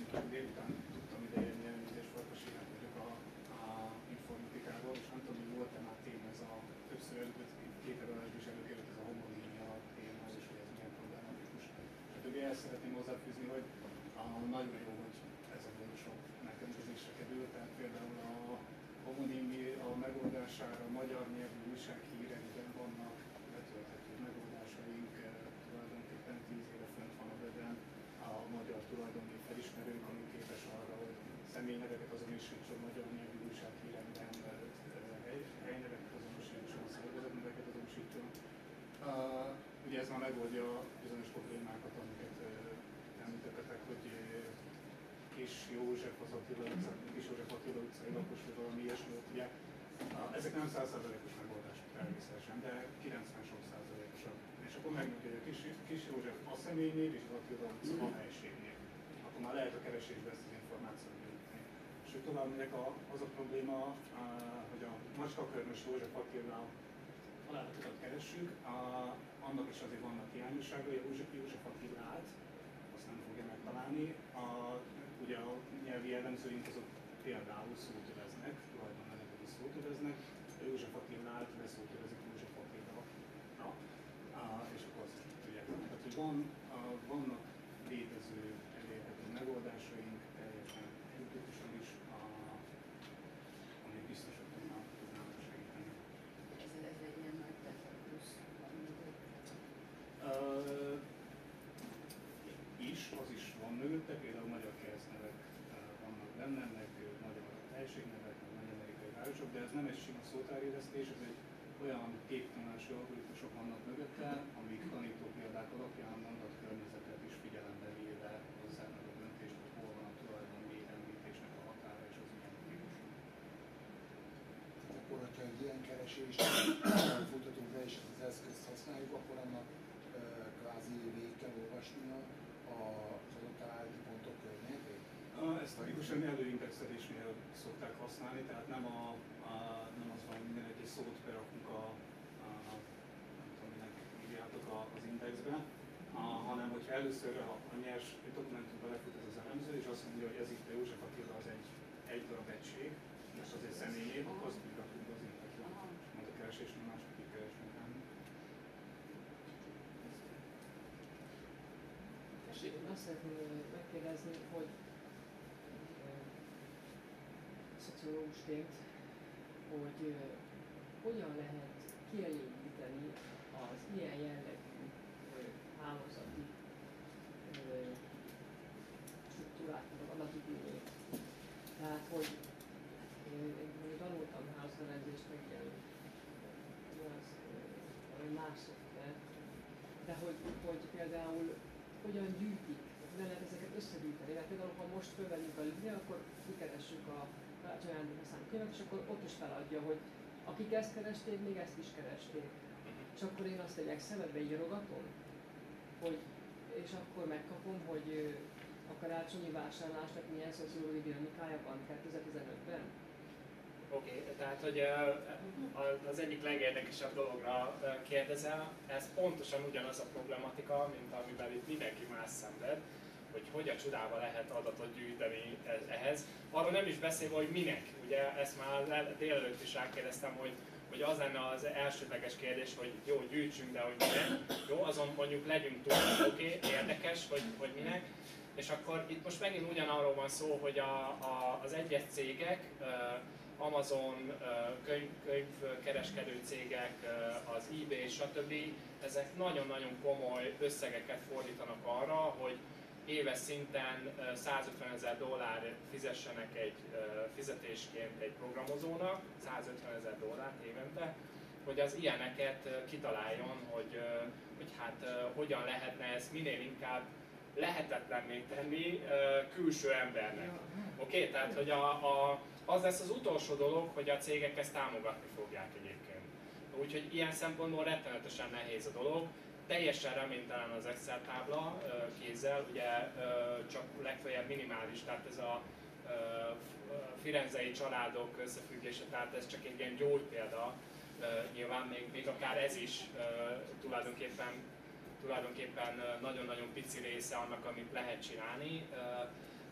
délután tudtam idejönni, elnézést Farkasirát vagyok a informatikából, és nem tudom, hogy volt-e már téma ez a többször két előadásban is előkerült ez a homonímia téma, és hogy ez milyen problematikus. És többé el szeretném hozzáfűzni, hogy nagyon jó, hogy ez a workshop megrendelésre került, tehát például a homonímia megoldására magyar nyelvű újsághírekben vannak letölthető megoldásaink, tulajdonképpen 10 éve fönt van a weben, a magyar tulajdonképp felismerőnk, ami képes arra, hogy személyneveket azonosítson magyar nyelvű újsághírekben, helyneveket azonosítson, szervezetneveket azonosítson. Ugye ez már megoldja bizonyos problémákat, amiket említettetek, hogy Kis József Attila utcai lakos, vagy valami ilyesmi volt, ugye. Ezek nem 100%-os megoldások természetesen, de 90-sok%-osak. És akkor megmondja, hogy a Kis József a személynév és az Attila utca a helységnév. Akkor már lehet a keresésbe ezt az információt gyűjteni. És hogy tovább megyek, az a probléma, hogy a Macskakörmös József Attila találatokat keressük, annak is azért vannak hiányosságai, József Attilát, azt nem fogja megtalálni. Ugye a nyelvi jellemzőink azok például szótöveznek, tulajdonneveket is szótöveznek, a József Attilát leszótövezik József Attila. És akkor azt tudják. Tehát, hogy vannak létező, elérhető megoldásaink, teljesen kritikusan is, amik biztosak tudnának segíteni. Ez egy ilyen nagy plusz az is van mögötte, például magyar keresztnevek vannak benne, meg magyar helységnevek, meg nagy amerikai városok, de ez nem egy sima szótárélesztés, ez egy olyan képtanulási algoritmusok vannak mögötte, amik tanító példák alapján mondatkörnyezetet is figyelembe véve hozzák meg a döntést, hogy hol van a tulajdoni említésnek a határa és az ilyen típusú. Akkor, hogyha egy ilyen keresést folytatunk be és az eszközt használjuk, akkor annak kvázi végig kell olvasnia az adott találati pontok környékét? Ezt tipikusan előindexelésnél szokták használni, tehát nem az van, hogy minden egyes szót berakunk nem tudom, minek írjátok az indexbe, hanem hogyha először a nyers dokumentumban lefut ez az elemző, és azt mondja, hogy ez itt a József Attila az egy darab egység, és az egy személyév, akkor azt úgy rakjuk be az indexbe, és majd a keresésnél másokig keresünk rá. Én azt szeretném megkérdezni, hogy szociológusként, hogy hogyan lehet kielégíteni az ilyen jellegű hálózati struktúráknak annak igényét. Tehát, hogy én tanultam háztervezést, meg ilyen más szoftver, de hogy például hogyan gyűjtik, hogyan lehet ezeket összegyűjteni. Mert például, ha most fölvelünk a LinkedIn, akkor kikeressük a Karácsony Ajándékba szánt könyvet, és akkor ott is feladja, hogy akik ezt keresték, még ezt is keresték. És akkor én azt egy Excelbe írogatom, és akkor megkapom, hogy a karácsonyi vásárlásnak milyen szociológiai dinamikája van 2015-ben. Oké, tehát hogy az egyik legérdekesebb dologra kérdezel, ez pontosan ugyanaz a problematika, mint amiben itt mindenki más szenved, hogy a csodába lehet adatot gyűjteni ehhez. Arról nem is beszélve, hogy minek. Ugye ezt már délelőtt is rákérdeztem, hogy az lenne az elsődleges kérdés, hogy jó, gyűjtsünk, de hogy minek. Jó, azon mondjuk legyünk túl, oké, érdekes, hogy minek. És akkor itt most megint ugyanarról van szó, hogy az egyes cégek, Amazon, könyvkereskedő cégek, az eBay, stb. Ezek nagyon-nagyon komoly összegeket fordítanak arra, hogy éves szinten $150,000 fizessenek egy fizetésként egy programozónak, $150,000 évente, hogy az ilyeneket kitaláljon, hogy hát hogyan lehetne ezt minél inkább lehetetlenné tenni külső embernek. Oké? Tehát, hogy az lesz az utolsó dolog, hogy a cégek ezt támogatni fogják egyébként. Úgyhogy ilyen szempontból rettenetesen nehéz a dolog. Teljesen reménytelen az Excel tábla kézzel, ugye csak legfeljebb minimális, tehát ez a firenzei családok összefüggése, tehát ez csak egy ilyen gyógypélda, nyilván még akár ez is tulajdonképpen nagyon-nagyon pici része annak, amit lehet csinálni,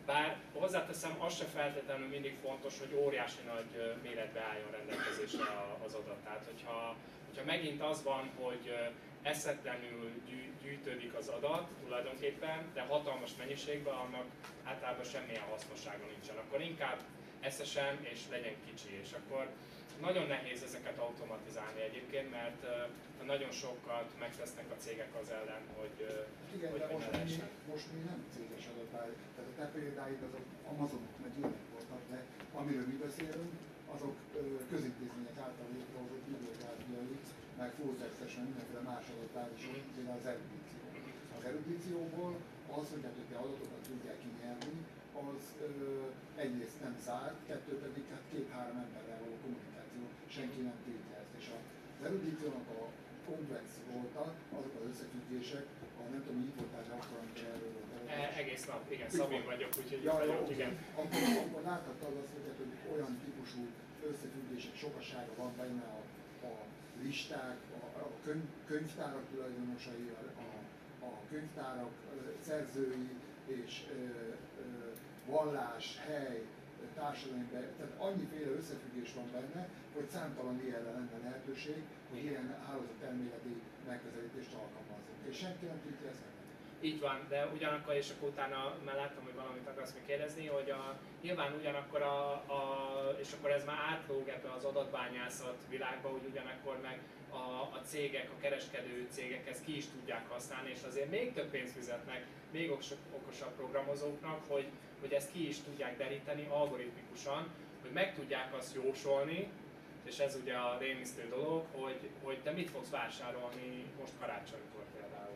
Bár hozzáteszem, az se feltétlenül mindig fontos, hogy óriási nagy méretbe álljon rendelkezésre az adat. Tehát, hogyha megint az van, hogy eszetlenül gyűjtődik az adat tulajdonképpen, de hatalmas mennyiségben, annak általában semmilyen hasznossága nincsen. Akkor inkább eszesen és legyen kicsi, és akkor nagyon nehéz ezeket automatizálni egyébként, mert nagyon sokat megtesznek a cégek az ellen, hogy igen, hogy de lehessen. most mi nem céges adatbány, tehát a te példáid azok Amazonok meg ilyenek voltak, de amiről mi beszélünk, azok közintézmények által létrehozott bibliográfiai, meg full-textes, meg mindenféle más adatbázis, például az erudíció. Az erudícióból az, hogy hát, hogy adatokat tudják kinyerni, az egyrészt nem zárt, kettő pedig hát 2-3 emberrel való kommunikáció, senki nem tiltja ezt. És az erudíciónak a komplex volta, azok az összefüggések, nem tudom, hogy itt voltál, de akkor, amikor erről volt. Egész nap, igen, Szabin vagyok, úgyhogy ja, vagyok, igen. Akkor láthattad azt, hogy olyan típusú összefüggések sokasága van benne a listák, a könyvtárak tulajdonosai, a könyvtárak szerzői és vallás, hely, társadalmi, tehát annyiféle összefüggés van benne, hogy számtalan ilyenre lenne lehetőség, hogy ilyen hálózatelméleti megközelítést alkalmazzunk. És senki nem tudja ezt meg. Így van, de ugyanakkor, és akkor utána már láttam, hogy valamit akarsz még kérdezni, hogy nyilván ugyanakkor és akkor ez már átlóg ebbe az adatbányászat világba, hogy ugyanakkor meg a cégek, a kereskedő cégek ezt ki is tudják használni, és azért még több pénzt fizetnek még okosabb programozóknak, hogy ezt ki is tudják deríteni algoritmikusan, hogy meg tudják azt jósolni, és ez ugye a rémisztő dolog, hogy te mit fogsz vásárolni most karácsonykor például.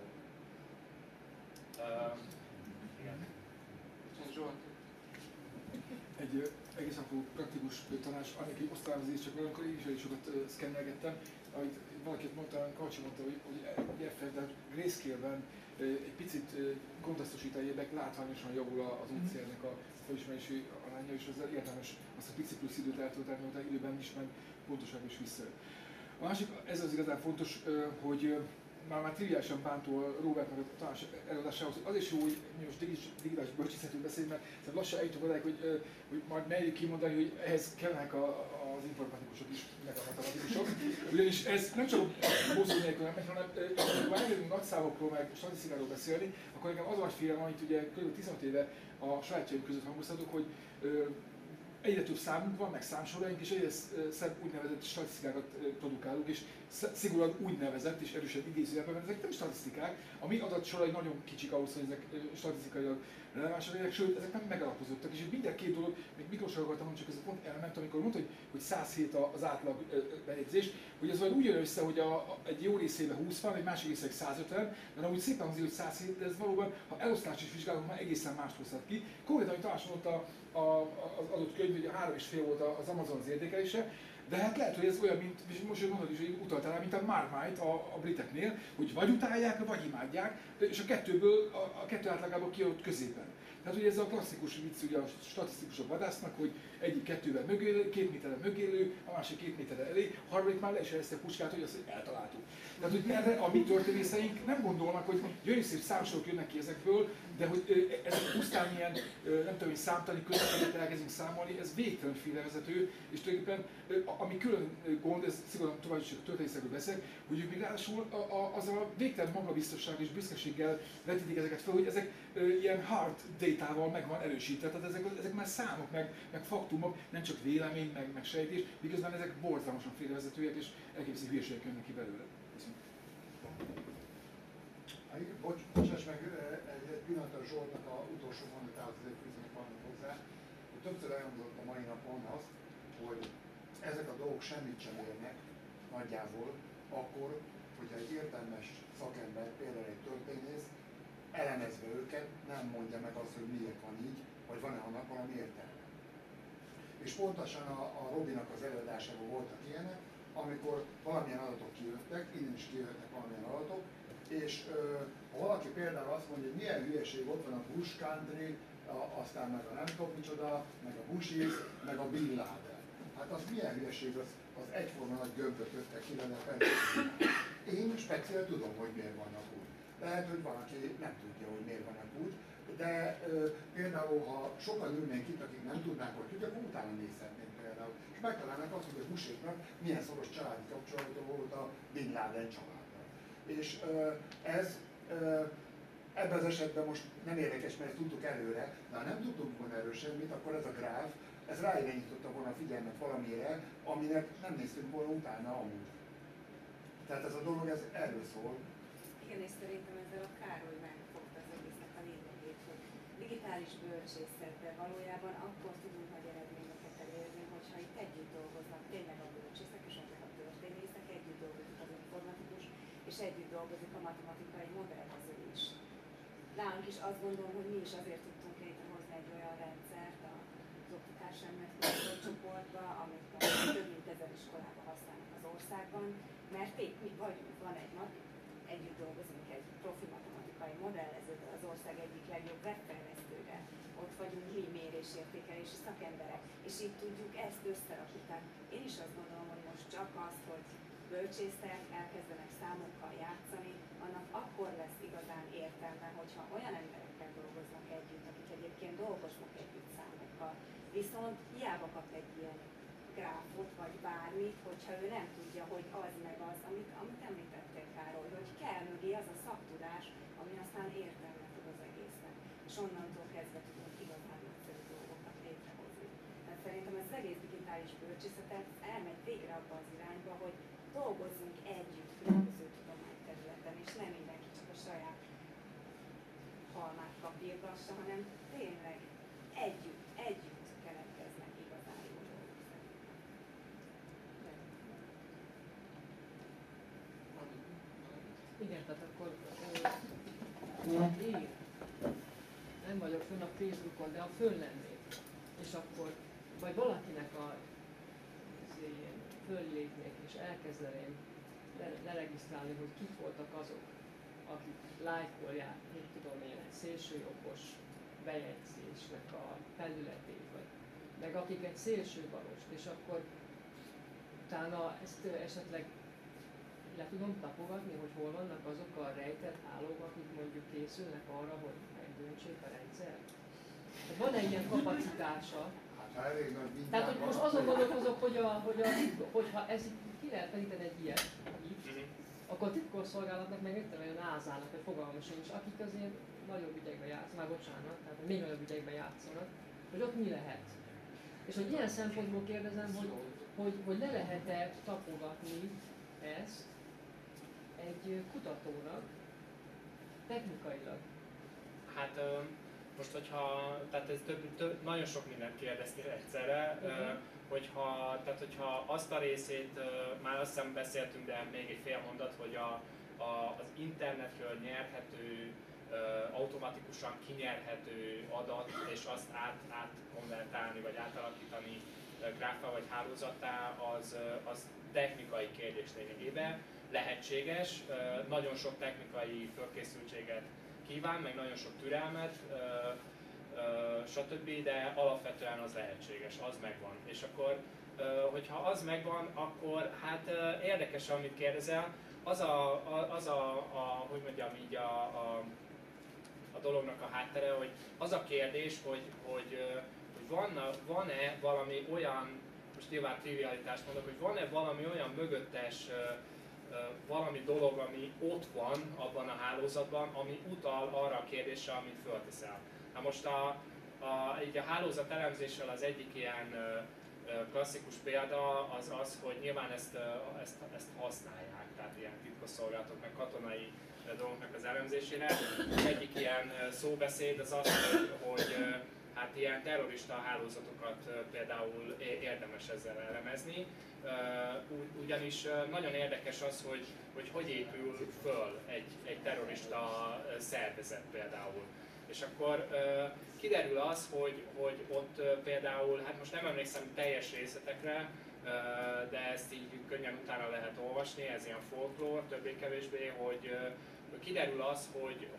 Igen. Zsolt. Egy egész apró praktikus tanács, annyi osztályozás, csak olyankor én is sokat szkennelgettem, ahogy valakit mondta, Kacsi mondta, hogy effekt, de grayscale-ben egy picit kontextusítájének látványosan javul az OCR-nek a felismerési aránya, és ezzel érdemes azt a pici plusz időt eltölteni, hogy időben is, meg pontoság is visszajön. A másik, ez az igazán fontos, hogy már triviálisan bántó Robertnek a tanács előadásához, az is jó, hogy mi most digitális bölcsészetről beszélünk, mert lassan eljutunk odáig, hogy majd merjük kimondani, hogy ehhez kellenek az informatikusok is, meg a matematikusok. Ugyanis ez nem csak a bosszú nélkül nem megy, hanem ha már elérünk nagy számokról, meg statisztikáról beszélni, akkor nekem az a félelem, amit ugye kb. 15 éve a sajátjaink között hangoztatok, hogy egyre több számunk van, meg számsoraink, és egyre szebb úgynevezett statisztikákat produkálunk, és szigorúan úgynevezett és erősen idézőjelben, mert ezek nem statisztikák, a mi adatsorai nagyon kicsik ahhoz, hogy ezek statisztikailag relevánsak legyenek, sőt, ezek nem megalapozottak, és minden két dolog, még Miklósra akartam mondani, csak ez a pont elment, amikor mondta, hogy 107 az átlag bejegyzés, hogy ez úgy jön össze, hogy egy jó részében 20 van, egy másik részében 150, de amúgy szépen hangzik, hogy 107, de ez valóban, ha elosztást is vizsgálunk, már egészen mást hozhat ki. Konkrétan, hogy Tamás mondta az adott könyv, hogy 3,5 volt az Amazon az értékelése, de hát lehet, hogy ez olyan, mint, és most mondod is, hogy utaltál rá, mint a Marmite a briteknél, hogy vagy utálják, vagy imádják, és a kettőből, a kettő átlagából kijött középen. Tehát ugye ez a klasszikus vicc ugye a statisztikusok vadásznak, hogy egyik kettővel mögélő, 2 méterre mögélő, a másik 2 méterre elé, a harmadik már le is ereszte a puskát, hogy azt eltaláltuk. Tehát, hogy erre a mi történészeink nem gondolnak, hogy gyönyörű szép számsorok jönnek ki ezekből, de hogy ezek pusztán ilyen, nem tudom, hogy számtani közösséget elkezdünk számolni, ez végtelen félrevezető, és tulajdonképpen ami külön gond, ez szigorúan tovább is történészekről beszélek, hogy ők még ráadásul azzal a végtelen magabiztosság és büszkeséggel vetítik ezeket fel, hogy ezek ilyen hard data-val meg van erősítve, tehát ezek már számok, meg faktumok, nem csak vélemény, meg sejtés, miközben ezek borzalmasan félrevezetőek és elképesztő hülyeségek jönnek ki belőle. Bocsáss meg egy pillanatra Zsoltnak a utolsó mondatához azért fűzőnek valamit hozzá, hogy többször elhangzott a mai napon azt, hogy ezek a dolgok semmit sem érnek nagyjából, akkor, hogyha egy értelmes szakember, például egy történész, elemezve őket nem mondja meg azt, hogy miért van így, vagy van-e annak valami értelme. És pontosan a Robinak az előadásában voltak ilyenek, amikor valamilyen adatok kijöttek, innen is kijöttek valamilyen adatok, és ha valaki például azt mondja, hogy milyen hülyeség, ott van a Bush Country, aztán meg a nem tudom micsoda, meg a Bushis, meg a Bin Laden. Hát az milyen hülyeség, az egyforma nagy gömböt öttek ki, de én speciál tudom, hogy miért vannak úgy. Lehet, hogy van, aki nem tudja, hogy miért vannak úgy, De például, ha sokan ülnénk itt, akik nem tudnánk, hogy tudjuk, akkor utána nézhetnénk például. És megtalálnánk azt, hogy a Buséknak milyen szoros családi kapcsolata volt a Bin Laden családdal. És ez ebben az esetben most nem érdekes, mert ezt tudtuk előre, de ha nem tudtunk volna erről semmit, akkor ez a gráf, ez ráirányította volna a figyelmet valamire, aminek nem néztünk volna utána amúgy. Tehát ez a dolog, ez erről szól. Igen, és szerintem ezzel a Károly megfogta az egésznek a lényegét, hogy digitális bölcsészetben valójában akkor tudunk nagy eredményeket elérni, hogyha itt együtt dolgoznak tényleg a bölcsészek és a történészek, együtt dolgozik az informatikus, és együtt dolgozik a matematikai modellező is. Nálunk is azt gondolom, hogy mi is azért tudtunk létrehozni egy olyan rendszert az oktatás csoportba, amit több mint 1000 iskolában használnak az országban, mert itt mi vagyunk, együtt dolgozunk egy profi matematikai modellezővel, az ország egyik legjobb webfejlesztővel, ott vagyunk mi mérésértékelési szakemberek, és így tudjuk ezt összerakni. Én is azt gondolom, hogy most csak az, hogy bölcsészek elkezdenek számokkal játszani, annak akkor lesz igazán értelme, hogyha olyan emberekkel dolgoznak együtt, akik egyébként dolgoznak együtt számokkal. Viszont hiába kap egy ilyen gráfot, vagy bármit, hogyha ő nem tudja, hogy az meg az, amit említettél, Károly, hogy kell mögé az a szaktudás, ami aztán értelmet tud az egésznek. És onnantól kezdve tudunk igazán nagyszerű dolgokat létrehozni. Tehát szerintem ez az egész digitális bölcsészetet elmegy végre abba az irányba, hogy dolgozzunk együtt különböző tudományterületen, és nem mindenki csak a saját halmát kapírgassa, hanem tényleg együtt keletkeznek igazán jó dolgok szerintem. Igen, tehát akkor én nem vagyok fönn a Facebookon, de ha fönn lennék, és akkor, vagy valakinek föllépnék, és elkezdeném leregisztrálni, hogy kik voltak azok, akik lájkolják, mit tudom én, egy szélsőjobbos bejegyzésnek a felületét, vagy meg akik egy szélsőbalost, és akkor utána ezt esetleg le tudom tapogatni, hogy hol vannak azok a rejtett hálók, akik mondjuk készülnek arra, hogy megdöntsék a rendszer. Van-e ilyen kapacitása? Hát elég nagy vitán tehát, hogy van. most azon gondolkozok, hogyha ez ki lehet felíteni egy ilyet, akkor a titkosszolgálatnak meg értem, hogy a NASA-nak, vagy fogalmam sincs, akik azért nagyobb ügyekben játszanak, már bocsánat, tehát még nagyobb ügyekben játszanak, hogy ott mi lehet. És hogy ilyen szempontból kérdezem, hogy le lehet-e tapogatni ezt egy kutatónak technikailag? Hát most, tehát ez nagyon sok mindent kérdeztél egyszerre, hogyha azt a részét, már azt hiszem beszéltünk, de még egy fél mondat, hogy az internetről nyerhető, automatikusan kinyerhető adat, és azt átkonvertálni, vagy átalakítani gráffá vagy hálózattá, az technikai kérdés lényegében lehetséges, nagyon sok technikai fölkészültséget kíván, meg nagyon sok türelmet, stb., de alapvetően az lehetséges, az megvan. És akkor, hogyha az megvan, akkor hát érdekes, amit kérdezel, hogy mondjam így a dolognak a háttere, hogy az a kérdés, hogy van-e valami olyan, most nyilván trivialitást mondok, hogy van-e valami olyan mögöttes valami dolog, ami ott van abban a hálózatban, ami utal arra a kérdésre, amit fölteszel. Na most így a hálózat elemzéssel az egyik ilyen klasszikus példa az, hogy nyilván ezt használják, tehát ilyen titkosszolgálatok, meg katonai dolgoknak az elemzésére. Az egyik ilyen szóbeszéd az az, hogy hát ilyen terrorista hálózatokat például érdemes ezzel elemezni. Ugyanis nagyon érdekes az, hogy épül föl egy terrorista szervezet például. És akkor kiderül az, hogy ott például, hát most nem emlékszem teljes részletekre, de ezt így könnyen utána lehet olvasni, ez ilyen folklór, többé-kevésbé, hogy kiderül az,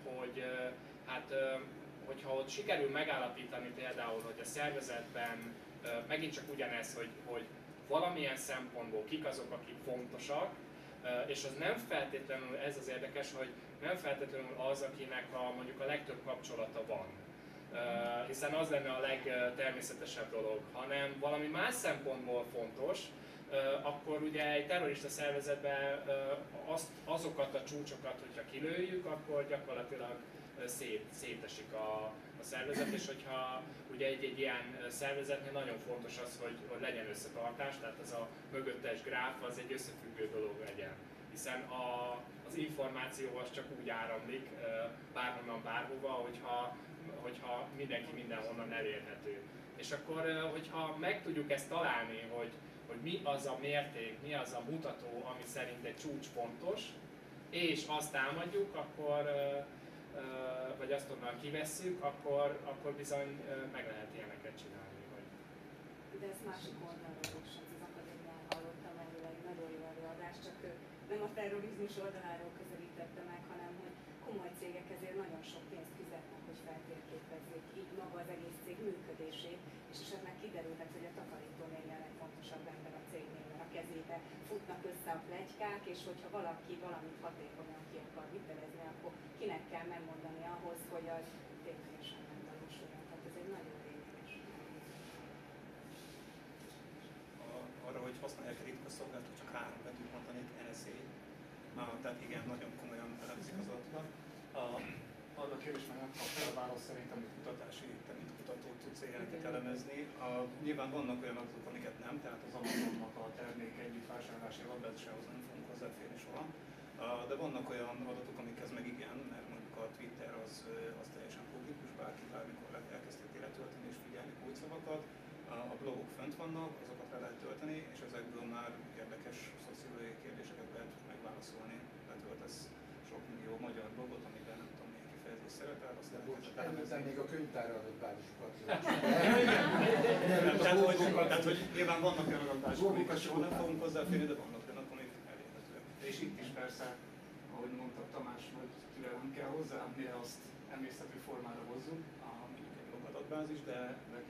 hogyha ott sikerül megállapítani például, hogy a szervezetben megint csak ugyanez, hogy valamilyen szempontból kik azok, akik fontosak, És az nem feltétlenül, ez az érdekes, hogy nem feltétlenül az, akinek mondjuk a legtöbb kapcsolata van. Hiszen az lenne a legtermészetesebb dolog, hanem valami más szempontból fontos, akkor ugye egy terrorista szervezetben azokat a csúcsokat, hogyha kilőjük, akkor gyakorlatilag szétesik a szervezet, és hogyha ugye egy ilyen szervezetnél nagyon fontos az, hogy legyen összetartás, tehát ez a mögöttes gráf az egy összefüggő dolog legyen. Hiszen az információ az csak úgy áramlik bárhonnan bárhova, hogyha mindenki mindenhonnan elérhető. És akkor, hogyha meg tudjuk ezt találni, hogy mi az a mérték, mi az a mutató, ami szerint egy csúcs fontos, és azt támadjuk, vagy azt onnan kivesszük, akkor bizony meg lehet ilyeneket csinálni. De ezt másik oldalról is az akadémián hallottam erről egy nagyon jó előadást, csak nem a terrorizmus oldaláról közelítette meg, hanem hogy komoly cégek ezért nagyon sok pénzt fizetnek, hogy feltérképezzék így maga az egész cég működését, és esetleg kiderülhet, hogy a takarítónél a legfontosabb ember a cégnél, mert a kezébe futnak össze a pletykák, és hogyha valaki valamit hatékonyan ki akar vitelezni, akkor kinek kell megmondani ahhoz, hogy az ténylegesen nem valósuljon. Tehát ez egy nagyon lényeges. Arra, hogy használják a ritka szolgáltató, csak 3 betűt mondanék, NSA. Tehát igen, nagyon komolyan elemzik az adatokat. Arra a kérdés meg nem kap fel a válasz szerint, amit Kutatási, te mint kutató tudsz ilyeneket elemezni. Nyilván vannak olyan adatok, amiket nem, tehát az Amazonnak a termék együtt vásárlási adatbázishoz nem fogunk hozzáférni soha. De vannak olyan adatok, amikhez meg igen, mert mondjuk a Twitter az teljesen publikus, bárki bármikor elkezdheti letölteni és figyelni kulcsszavakat. A blogok fönt vannak, azokat le lehet tölteni, és ezekből már érdekes szociológiai kérdéseket lehet megválaszolni. Letöltesz sok millió magyar blogot, amiben nem tudom milyen kifejezés szerepel, aztán Előttem még a könyvtárra adott bázisokat. Tehát, hogy nyilván vannak olyan adatbázisok, amiket soha nem fogunk hozzáférni, de vannak olyanok, amik elérhetőek. És itt is persze, ahogy mondta Tamás, hogy türelem kell hozzá, mire azt emészthető formára hozzuk, Mondjuk egy blogadatbázis, de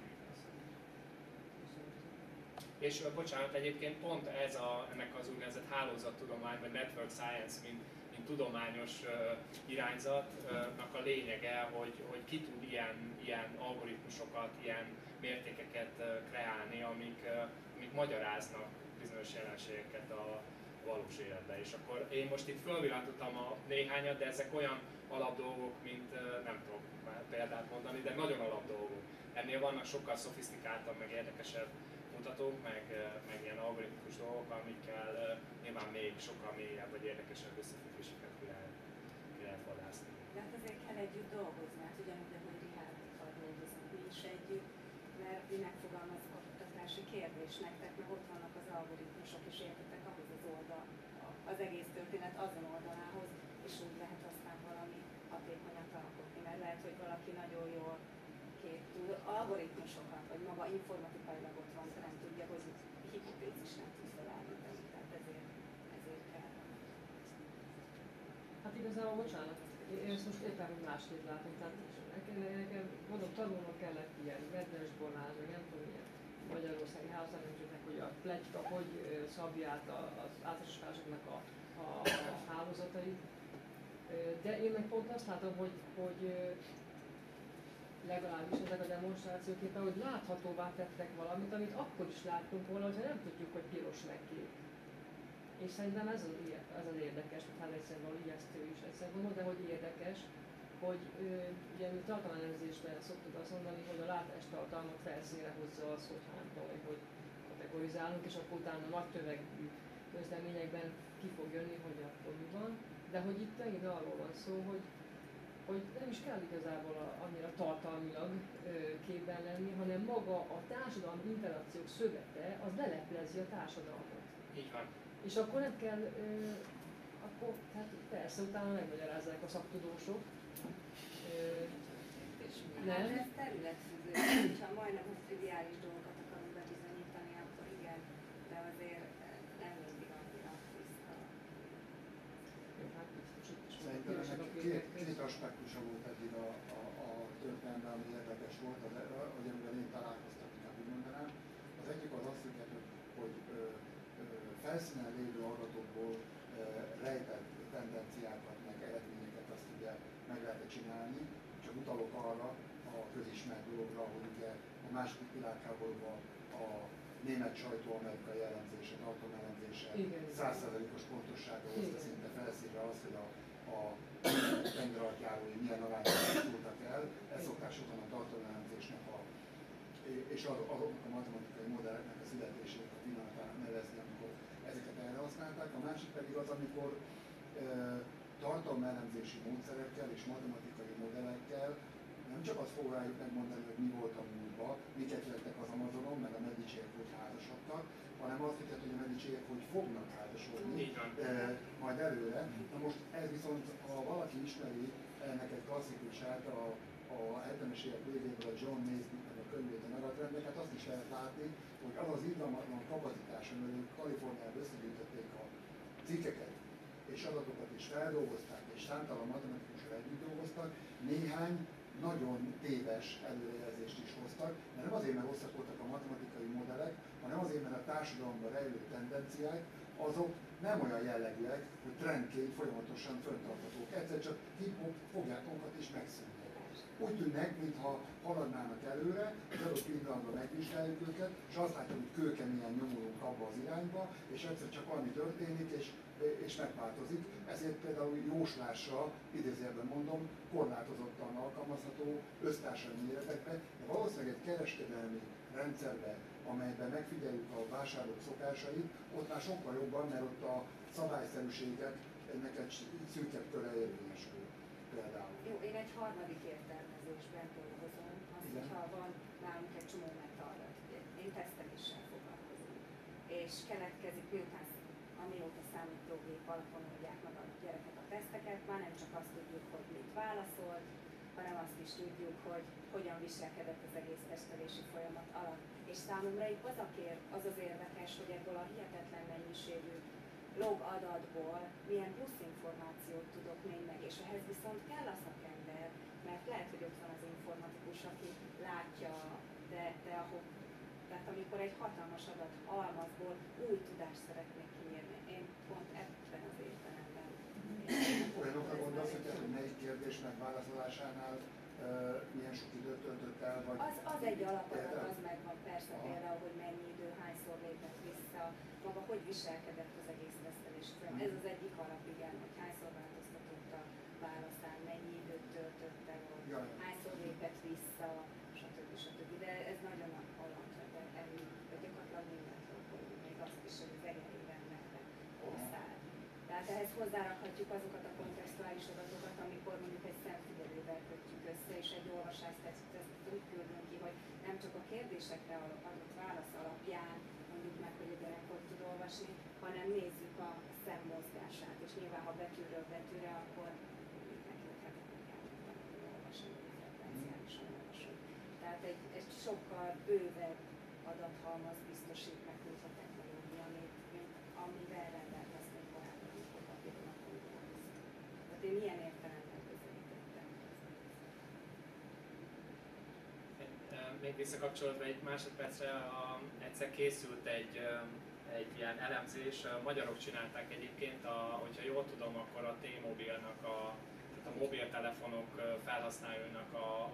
És bocsánat, egyébként pont ennek az úgynevezett hálózattudomány, vagy network science, mint tudományos irányzatnak a lényege, hogy ki tud ilyen algoritmusokat, ilyen mértékeket kreálni, amik magyaráznak bizonyos jelenségeket a valós életben. És akkor én most itt fölvillantottam a néhányat, de ezek olyan alapdolgok, mint nem tudok példát mondani, de nagyon alapdolgok. Ennél vannak sokkal szofisztikáltabb, meg érdekesebb mutatók, meg ilyen algoritmikus dolgok, amikkel nyilván még sokkal mélyebb vagy érdekesebb összefüggéseket ki lehet vadászni. De hát azért kell együtt dolgozni, hát ugyanúgy, ahogy Richárddal dolgozunk mi is együtt, mert mi megfogalmazunk a kutatási kérdést nektek, meg ott vannak az algoritmusok, és értetek ahhoz az oldal, az egész történet azon oldalához, és úgy lehet aztán valami hatékonyat alkotni, mert lehet, hogy valaki nagyon jól tud algoritmusokat, vagy maga informatikailag ott van, de nem tudja, hogy hipotézis nem tud felállítani, tehát ezért kell. Hát igazából, bocsánat, én ezt most éppen másképp látom, tehát nekem mondom, tanulnom kellett ilyen Medves Balázs, vagy nem tudom, ilyen magyarországi házalomcsőknek, hogy a pletyka hogy szabja át az általánosoknak a hálózatait. De én meg pont azt látom, hogy legalábbis ezek a demonstrációképpen, hogy láthatóvá tettek valamit, amit akkor is láttunk volna, hogyha nem tudjuk, hogy piros meg kék. És szerintem ez az érdekes, hogy hát egyszerűen valami ijesztő is egyszer mondom, de hogy érdekes, hogy ugye mi tartalomelemzésben szoktuk azt mondani, hogy a látástartalmat felszínre hozza az, hogy nem tudom, hogy kategorizálunk, és akkor utána nagy tömegű közleményekben ki fog jönni, hogy akkor mi van. De hogy itt megint arról van szó, hogy nem is kell igazából annyira tartalmilag képben lenni, hanem maga a társadalmi interakciók szövete, az leleplezi a társadalmat. Így van. És akkor nem kell, akkor hát persze utána megmagyarázzák a szaktudósok. Nem? Hát ez területfüggő, hogyha majdnem úgy triviális dolgokat akarunk bebizonyítani, akkor igen, de azért nem mindig annyira tiszta. Hát biztos itt is Szerintem ennek két aspektusa volt eddig a történelemben, ami érdekes volt, hogy amivel én találkoztam, inkább úgy mondanám. Az egyik az azt, hogy felszínen lévő adatokból a második világháborúban a német sajtó amerikai elemzése, tartalmelemzése 100%-os pontossággal hozta szinte felszínre azt, hogy a tengeralattjárói milyen arányokat tudtak el. Ez szokták sokan a tartalmelemzésnek és azoknak a matematikai modelleknek a születésének a pillanatának nevezni, amikor ezeket erre használták. A másik pedig az, amikor tartalmelemzési módszerekkel és matematikai modellekkel nem csak azt foglaljuk megmondani, hogy mi volt a múltban, miket lettek az Amazonon, meg a Medicsiek hogy házasodtak, hanem azt hiszem, hogy a Medicsiek hogy fognak házasodni majd előre. Na most ez viszont, ha valaki ismeri ennek egy klasszikusát, a 70-es évek végéből a John Naisbittnek a könyvét, a megatrendeket, azt is lehet látni, hogy az az irgalmatlan kapacitás, amivel Kaliforniában összegyűjtötték a cikkeket és adatokat is feldolgozták, és számtalan matematikussal együtt dolgoztak, néhány nagyon téves előrejelzést is hoztak, de nem azért, mert rosszak voltak a matematikai modellek, hanem azért, mert a társadalomban rejlő tendenciák, azok nem olyan jellegűek, hogy trendként folyamatosan föntarthatók. Egyszer csak hip-hop fogják magukat és megszűnnek. Úgy tűnnek, mintha haladnának előre, az adott pillanatban megvizsgáljuk őket, és azt látjuk, hogy kőkeményen nyomulunk abba az irányba, és egyszer csak valami történik, és megváltozik. Ezért például jóslásra, idézőjelben mondom, korlátozottan alkalmazható össztársadalmi méretekbe, de valószínűleg egy kereskedelmi rendszerbe, amelyben megfigyeljük a vásárlók szokásait, ott már sokkal jobban, mert ott a szabályszerűségeknek egy szűkebb köre érvényesül például. Jó, én egy harmadik értelmezésben dolgozom, az, hogyha van nálunk egy csomó metadat, én teszteléssel foglalkozom, és keletkezik, amióta számítógép alapon oldják meg a gyerekek a teszteket, már nem csak azt tudjuk, hogy mit válaszolt, hanem azt is tudjuk, hogy hogyan viselkedett az egész tesztelési folyamat alatt. És számomra itt az az érdekes, hogy ebből a hihetetlen mennyiségű log adatból milyen plusz információt tudok még meg, és ehhez viszont kell a szakember, mert lehet, hogy ott van az informatikus, aki látja, de tehát amikor egy hatalmas adat halmazból új tudást szeretnék kinyerni, én pont ebben az értelemben. Olyanokra gondolsz, hogy melyik kérdés megválaszolásánál milyen sok időt töltött el? Vagy az egy alapadat, az megvan persze, például, hogy mennyi idő, hányszor lépett vissza, maga hogy viselkedett az egész tesztelés. Ez az egyik alap, igen, hogy hányszor változtatott a válaszán, mennyi időt töltött el, hányszor lépett vissza, stb. De ez nagyon alapvetően elő, hogy gyakorlatilag mindent lopolunk, még azt is, hogy az egerében megvett hosszát. Tehát ehhez hozzárakhatjuk azokat a kontextuális adatokat, amikor mondjuk egy szemfigyelővel kötjük össze, és egy olvasástesztet úgy küldünk ki, hogy nem csak a kérdésekre adott válasz alapján mondjuk meg, hogy a gyerek hogy tud olvasni, hanem nézzük a szem mozgását, és nyilván ha betűről betűre, akkor neki hogy olvasni, frekvenciálisan olvasni. Tehát egy sokkal bővebb adathalmaz biztosít nekünk a technológia, amivel rendelkeztünk korábban, amikor papíron dolgozunk. Tehát én ilyen értelemben közelítettem. Még visszakapcsolódva egy másodpercre, egyszer készült egy ilyen elemzés, magyarok csinálták egyébként, hogyha jól tudom, akkor a T-Mobile-nak tehát a mobiltelefonok felhasználóinak a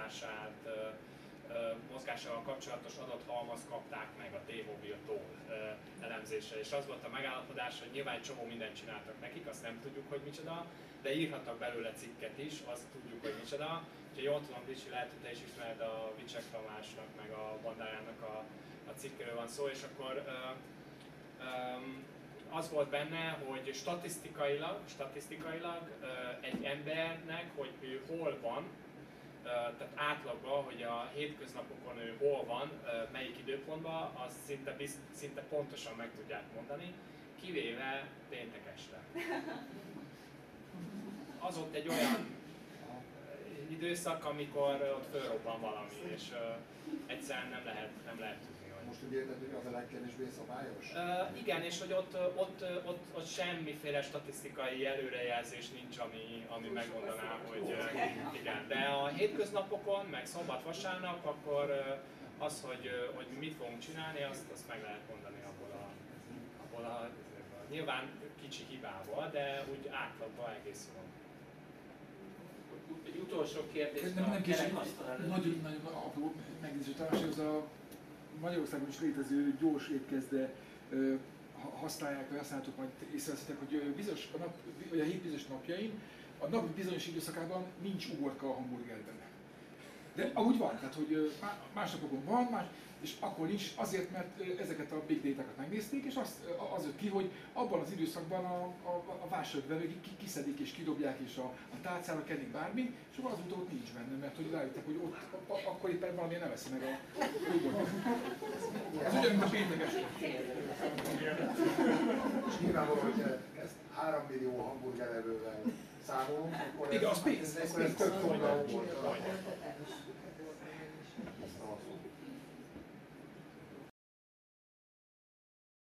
mozgással kapcsolatos adathalmazt kapták meg a T-Mobile-tól elemzésre. És az volt a megállapodás, hogy nyilván egy csomó mindent csináltak nekik, azt nem tudjuk, hogy micsoda, de írhattak belőle cikket is, azt tudjuk, hogy micsoda. Úgyhogy jól tudom, Ricsi, lehet, hogy te is ismered a Vicsek Tamásnak, meg a bandájának a cikkéről van szó, és akkor az volt benne, hogy statisztikailag egy embernek, hogy ő hol van, tehát átlagban, hogy a hétköznapokon ő hol van, melyik időpontban, azt szinte pontosan meg tudják mondani, kivéve péntek este. Az ott egy olyan időszak, amikor ott fölrobban valami, és egyszerűen nem lehet tudni, hogy... Most úgy érted, hogy az a legkevésbé szabályos? Igen, és hogy ott semmiféle statisztikai előrejelzés nincs, ami megmondaná, hogy igen. De a hétköznapokon, meg szombat-vasárnap, akkor az, hogy mit fogunk csinálni, azt meg lehet mondani abból a nyilván kicsi hibával, de úgy átlagban egész jól. Egy utolsó kérdés Nem a kicsi, kerekasztal előtt. nagyon apró megjegyzést Tamás, az a Magyarországon is létező gyors étkezde használják, vagy használtuk, majd észreveszitek, hogy bizonyos vagy a hét bizonyos napjain, a nap bizonyos időszakában nincs ugorka a hamburgerben. De amúgy van, tehát hogy más napokon van, és akkor nincs azért, mert ezeket a big data-kat megnézték, és az jött ki, hogy abban az időszakban a vásárlóvevők kiszedik és kidobják, és a tálcára kennik bármi, és akkor azóta ott nincs benne, mert hogy rájöttek, hogy ott akkor éppen valamilyen nem veszi meg a ugorkát. Ez ugyan, mint a péntek este. És nyilvánvaló, hogy ezt 3 millió hamburgerevővel számolunk, akkor igen, az pénz. ez több tonda ugorka.